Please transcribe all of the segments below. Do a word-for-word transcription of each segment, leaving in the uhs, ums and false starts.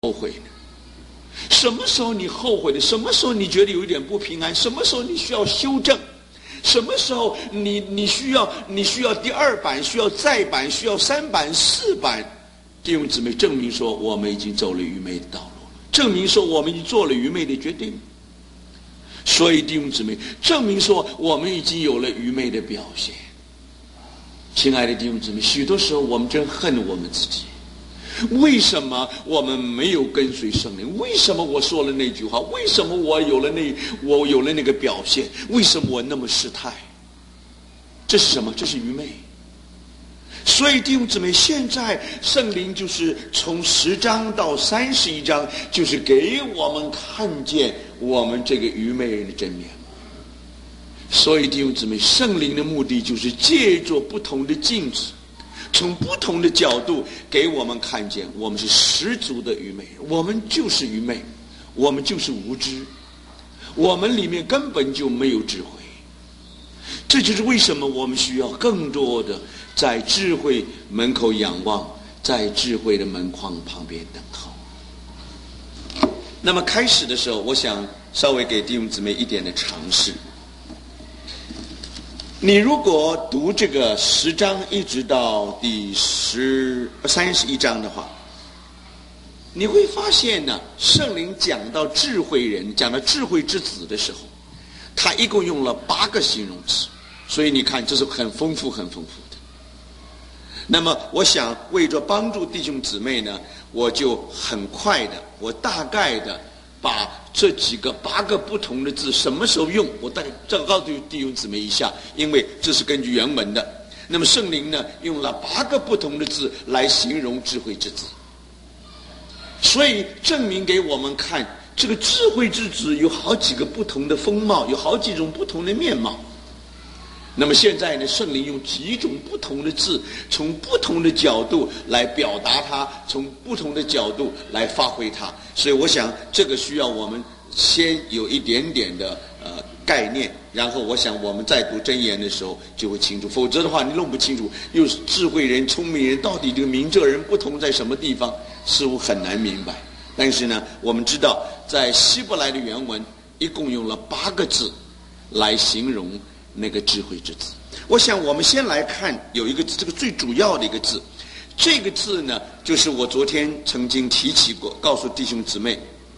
后悔呢？什么时候你后悔的？什么时候你觉得有一点不平安？什么时候你需要修正？什么时候你你需要你需要第二版，需要再版，需要三版四版？弟兄姊妹，证明说我们已经走了愚昧的道路了，证明说我们已经做了愚昧的决定。所以弟兄姊妹，证明说我们已经有了愚昧的表现。亲爱的弟兄姊妹，许多时候我们真恨我们自己。为什么我们没有跟随圣灵？为什么我说了那句话？为什么我有了那我有了那个表现？为什么我那么失态？这是什么？这是愚昧。所以弟兄姊妹，现在圣灵就是从十章到三十一章，就是给我们看见我们这个愚昧人的真面目。所以弟兄姊妹，圣灵的目的就是借着不同的镜子，从不同的角度给我们看见我们是十足的愚昧人，我们就是愚昧，我们就是无知，我们里面根本就没有智慧。这就是为什么我们需要更多的在智慧门口仰望，在智慧的门框旁边等候。那么开始的时候，我想稍微给弟兄姊妹一点的尝试。你如果读这个十章一直到第十三十一章的话，你会发现呢，圣灵讲到智慧人，讲到智慧之子的时候，他一共用了八个形容词，所以你看这是很丰富很丰富的。那么我想为着帮助弟兄姊妹呢，我就很快的，我大概的把这几个八个不同的字什么时候用，我大概这个告诉弟兄姊妹一下，因为这是根据原文的。那么圣灵呢，用了八个不同的字来形容智慧之子，所以证明给我们看，这个智慧之子有好几个不同的风貌，有好几种不同的面貌。那么现在呢，圣灵用几种不同的字，从不同的角度来表达它，从不同的角度来发挥它。所以我想这个需要我们先有一点点的呃概念，然后我想我们在读箴言的时候就会清楚，否则的话你弄不清楚，又是智慧人聪明人到底这个明哲人不同在什么地方，似乎很难明白。但是呢，我们知道在希伯来的原文一共用了八个字来形容那个智慧之子。我想我们先来看有一个字，这个最主要的一个字，这个字呢就是我昨天曾经提起过，告诉弟兄姊妹，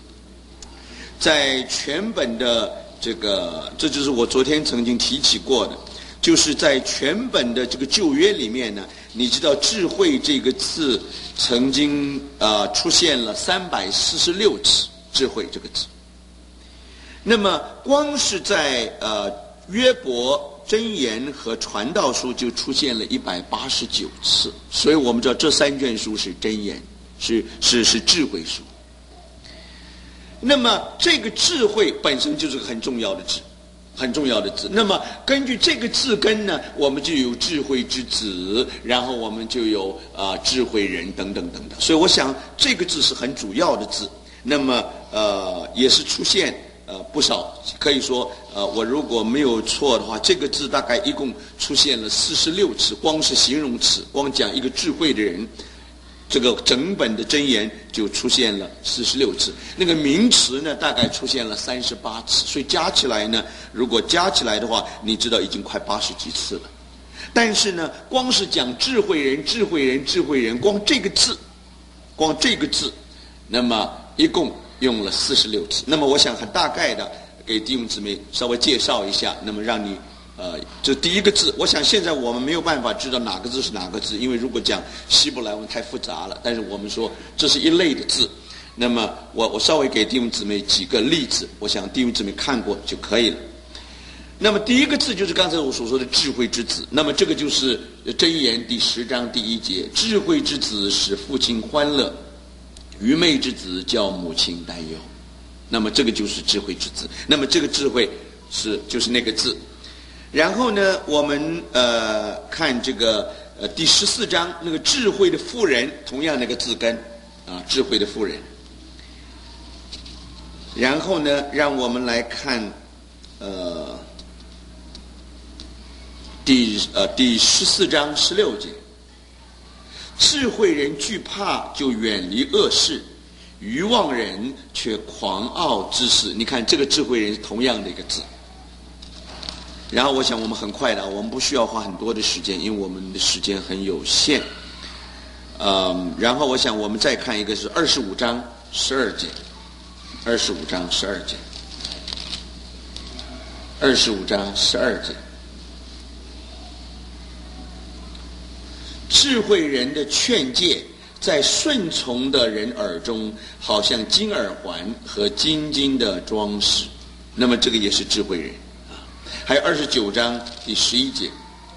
在全本的这个，这就是我昨天曾经提起过的，就是在全本的这个旧约里面呢，你知道智慧这个字曾经呃出现了三百四十六次，智慧这个字。那么光是在呃约伯、箴言和传道书就出现了一百八十九次，所以我们知道这三卷书是箴言，是是是智慧书。那么这个智慧本身就是个很重要的字，很重要的字。那么根据这个字根呢，我们就有智慧之子，然后我们就有啊、呃、智慧人等等等等。所以我想这个字是很主要的字。那么呃也是出现呃不少，可以说呃我如果没有错的话，这个字大概一共出现了四十六次，光是形容词，光讲一个智慧的人，这个整本的箴言就出现了四十六次，那个名词呢大概出现了三十八次，所以加起来呢，如果加起来的话，你知道已经快八十几次了。但是呢，光是讲智慧人、智慧人、智慧人，光这个字，光这个字，那么一共用了四十六次。那么我想很大概的给弟兄姊妹稍微介绍一下，那么让你呃，这第一个字，我想现在我们没有办法知道哪个字是哪个字，因为如果讲希伯来文太复杂了。但是我们说这是一类的字，那么我我稍微给弟兄姊妹几个例子，我想弟兄姊妹看过就可以了。那么第一个字就是刚才我所说的智慧之子，那么这个就是箴言第十章第一节，智慧之子使父亲欢乐，愚昧之子叫母亲担忧。那么这个就是智慧之子，那么这个智慧是就是那个字。然后呢，我们呃看这个呃第十四章那个智慧的妇人，同样那个字根啊，智慧的妇人。然后呢，让我们来看呃第呃第十四章十六节，智慧人惧怕就远离恶事， 愚妄人却狂傲之事。你看这个智慧人是同样的一个字。然后我想我们很快的，我们不需要花很多的时间，因为我们的时间很有限。嗯，然后我想我们再看一个是二十五章十二节，二十五章十二节，二十五章十二节。智慧人的劝诫，在顺从的人耳中，好像金耳环和金金的装饰。那么这个也是智慧人。还有二十九章第十一节，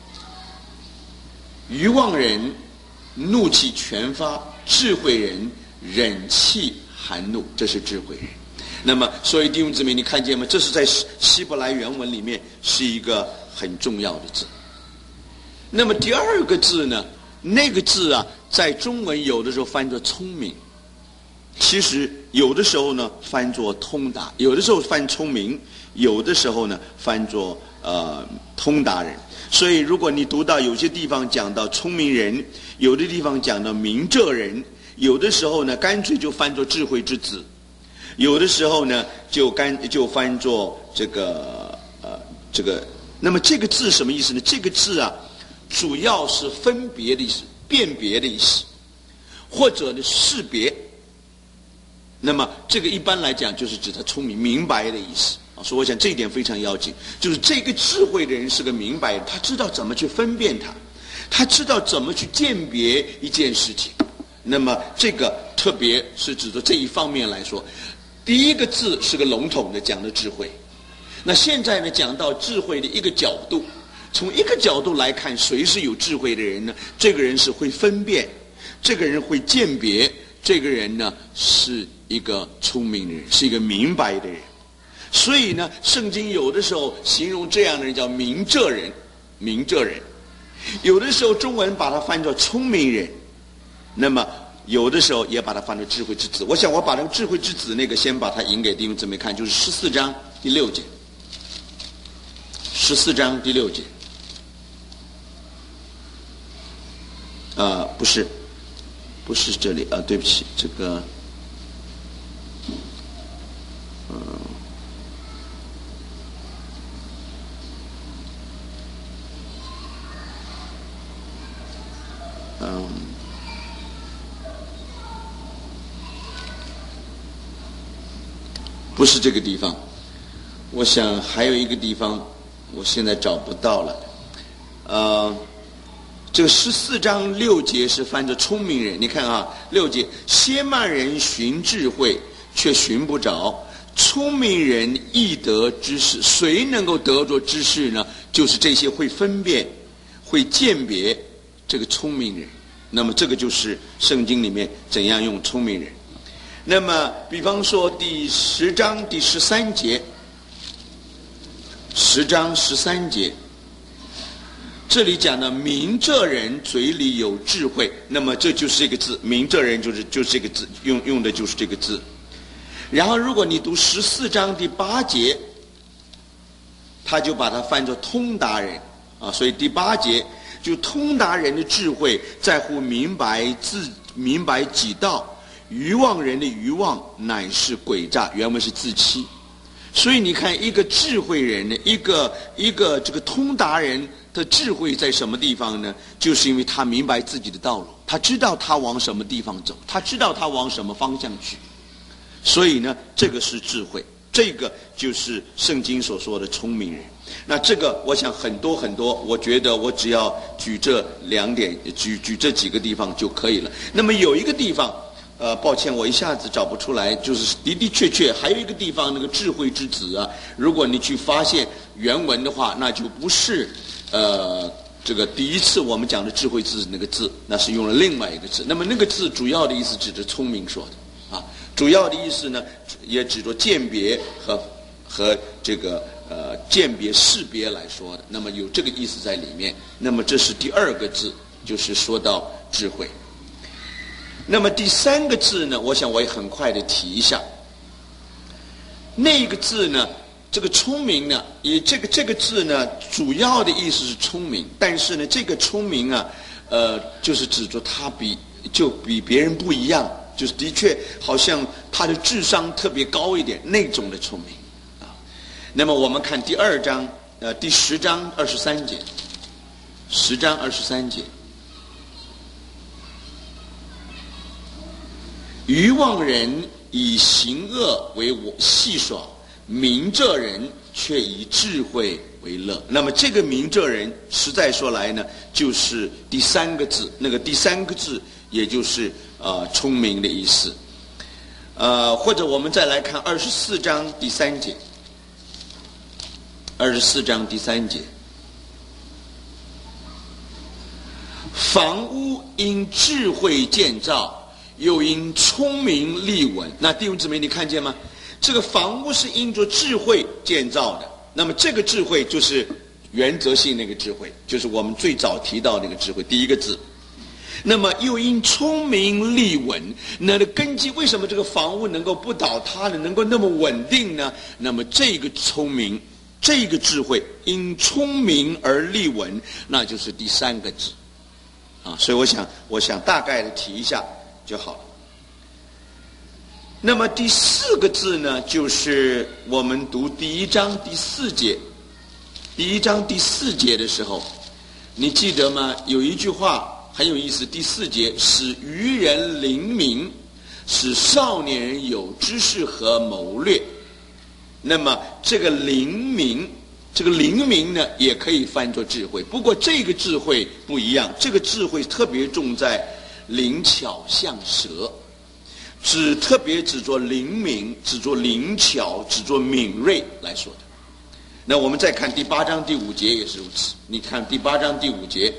愚妄人怒气全发，智慧人忍气含怒，这是智慧人。那么所以弟兄姊妹，你看见吗？这是在希伯来原文里面是一个很重要的字。那么第二个字呢，那个字啊，在中文有的时候翻作聪明，其实有的时候呢翻作通达，有的时候翻聪明，有的时候呢翻作呃通达人。所以如果你读到有些地方讲到聪明人，有的地方讲到明哲人，有的时候呢干脆就翻作智慧之子，有的时候呢就干就翻作这个呃这个。那么这个字什么意思呢？这个字啊主要是分别的意思，辨别的意思，或者呢识别。那么这个一般来讲就是指他聪明明白的意思啊，所以我想这一点非常要紧，就是这个智慧的人是个明白人，他知道怎么去分辨它，他知道怎么去鉴别一件事情。那么这个特别是指着这一方面来说，第一个字是个笼统的讲的智慧。那现在呢讲到智慧的一个角度，从一个角度来看，谁是有智慧的人呢？这个人是会分辨，这个人会鉴别，这个人呢是一个聪明的人，是一个明白的人。所以呢圣经有的时候形容这样的人叫明哲人，明哲人。有的时候中文把它翻作聪明人，那么有的时候也把它翻作智慧之子。我想我把那个智慧之子那个先把它引给弟兄姊妹看，就是十四章第六节，十四章第六节。呃，不是，不是这里啊，对不起，这个，嗯，嗯，不是这个地方。我想还有一个地方，我现在找不到了，呃。这个十四章六节是翻着聪明人，你看啊，六节，先慢人寻智慧，却寻不着；聪明人易得知识。谁能够得着知识呢？就是这些会分辨、会鉴别这个聪明人。那么这个就是圣经里面怎样用聪明人。那么，比方说第十章第十三节，十章十三节。这里讲的明哲人嘴里有智慧，那么这就是这个字，明哲人就是就是这个字，用用的就是这个字。然后如果你读十四章第八节，他就把它翻作通达人啊，所以第八节就通达人的智慧在乎明白自明白己道，愚妄人的愚妄乃是诡诈，原文是自欺。所以你看，一个智慧人呢，一个一个这个通达人的智慧在什么地方呢？就是因为他明白自己的道路，他知道他往什么地方走，他知道他往什么方向去。所以呢，这个是智慧，这个就是圣经所说的聪明人。那这个我想很多很多，我觉得我只要举这两点，举举这几个地方就可以了。那么有一个地方。呃，抱歉，我一下子找不出来。就是的的确确还有一个地方，那个智慧之子啊，如果你去发现原文的话，那就不是呃这个第一次我们讲的智慧之子那个字，那是用了另外一个字。那么那个字主要的意思指着聪明说的啊，主要的意思呢也指着鉴别和和这个呃鉴别识别来说的。那么有这个意思在里面。那么这是第二个字，就是说到智慧。那么第三个字呢，我想我也很快的提一下。那个字呢，这个聪明呢，也这个这个字呢，主要的意思是聪明，但是呢，这个聪明啊，呃，就是指着他比就比别人不一样， 就是的确好像他的智商特别高一点那种的聪明啊。那么我们看第二章，呃，第十章二十三节，十章二十三节，愚妄人以行恶为我戏耍，明哲人却以智慧为乐。那么这个明哲人实在说来呢，就是第三个字，那个第三个字也就是呃聪明的意思。呃，或者我们再来看二十四章第三节，二十四章第三节，房屋因智慧建造，又因聪明立稳。那弟兄姊妹，你看见吗？这个房屋是因着智慧建造的，那么这个智慧就是原则性那个智慧，就是我们最早提到那个智慧第一个字。那么又因聪明立稳，那的根基，为什么这个房屋能够不倒塌呢？能够那么稳定呢？那么这个聪明，这个智慧因聪明而立稳，那就是第三个字啊。所以我想，我想大概的提一下就好了。那么第四个字呢，就是我们读第一章第四节，第一章第四节的时候，你记得吗？有一句话很有意思，第四节，使愚人灵明，使少年人有知识和谋略。那么这个灵明，这个灵明呢，也可以翻作智慧，不过这个智慧不一样，这个智慧特别重在灵巧像蛇，只特别只做灵敏，只做灵巧，只做敏锐来说的。那我们再看第八章第五节也是如此。你看第八章第五节，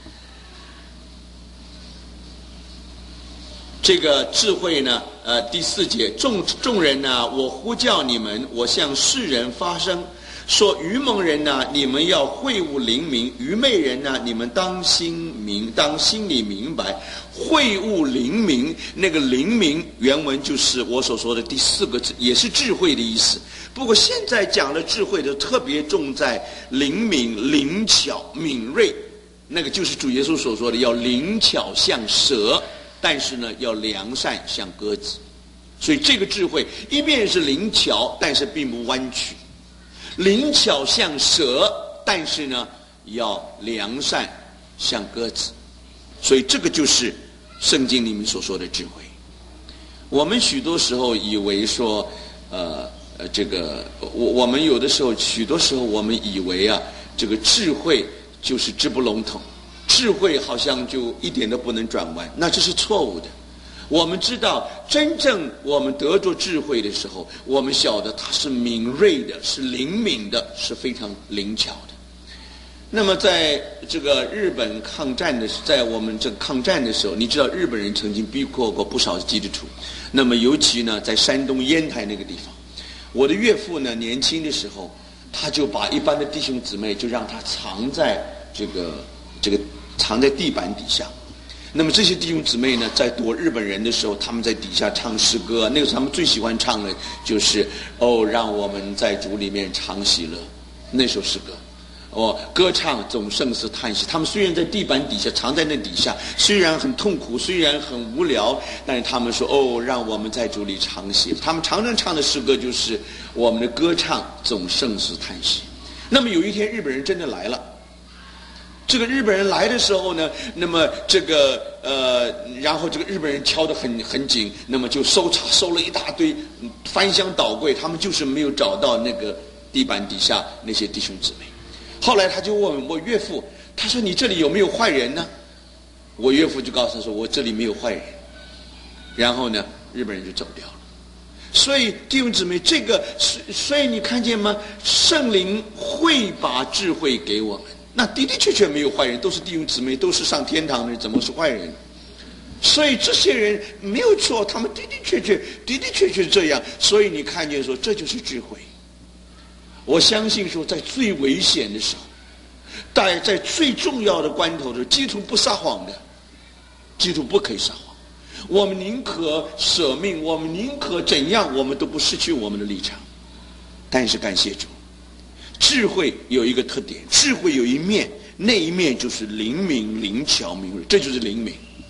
这个智慧呢，呃，第四节，众众人呢，我呼叫你们，我向世人发声，说愚蒙人呢，你们要会悟灵明；愚昧人呢，你们当心明，当心里明白。会悟灵明，那个灵明原文就是我所说的第四个字，也是智慧的意思。不过现在讲的智慧的特别重在灵敏、灵巧、敏锐，那个就是主耶稣所说的要灵巧像蛇，但是呢要良善像鸽子。所以这个智慧一面是灵巧，但是并不弯曲；灵巧像蛇，但是呢要良善像鸽子。所以这个就是圣经里面所说的智慧。我们许多时候以为说，呃呃，这个我我们有的时候，许多时候我们以为啊，这个智慧就是直不笼统，智慧好像就一点都不能转弯，那这是错误的。我们知道，真正我们得着智慧的时候，我们晓得它是敏锐的，是灵敏的，是非常灵巧的。那么在这个日本抗战的，在我们这个抗战的时候，你知道日本人曾经逼迫过不少基督徒。那么尤其呢，在山东烟台那个地方，我的岳父呢年轻的时候，他就把一般的弟兄姊妹就让他藏在这个这个藏在地板底下。那么这些弟兄姊妹呢，在躲日本人的时候，他们在底下唱诗歌。那个时候他们最喜欢唱的就是“哦，让我们在主里面常喜乐”那首诗歌。哦，歌唱总胜似叹息。他们虽然在地板底下，藏在那底下，虽然很痛苦，虽然很无聊，但是他们说：“哦，让我们在主里常喜。”他们常常唱的诗歌就是我们的歌唱总胜似叹息。那么有一天，日本人真的来了。这个日本人来的时候呢，那么这个呃，然后这个日本人敲得很很紧，那么就搜查搜了一大堆，翻箱倒柜，他们就是没有找到那个地板底下那些弟兄姊妹。后来他就问我岳父，他说：“你这里有没有坏人呢？”我岳父就告诉他说：“我这里没有坏人。”然后呢，日本人就走掉了。所以弟兄姊妹，这个所以你看见吗？圣灵会把智慧给我们。那的的确确没有坏人，都是弟兄姊妹，都是上天堂的人，怎么是坏人？所以这些人没有错，他们的的确确的的确确这样。所以你看见说，这就是智慧。我相信说，在最危险的时候，在在最重要的关头的，基督徒不撒谎的，基督徒不可以撒谎。我们宁可舍命，我们宁可怎样，我们都不失去我们的立场。但是感谢主，智慧有一个特点，智慧有一面，那一面就是灵敏、灵巧、敏锐，这就是灵敏。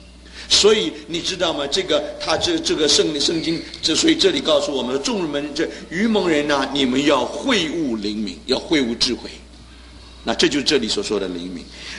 所以你知道吗？这个他这这个圣圣经，这所以这里告诉我们，众人们这愚蒙人呐、啊，你们要会悟灵明，要会悟智慧。那这就是这里所说的灵明。